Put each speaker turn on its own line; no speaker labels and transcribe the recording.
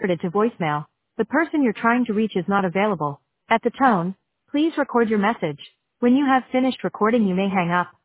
to voicemail. The person you're trying to reach is not available. At the tone, please record your message. When you have finished recording, you may hang up.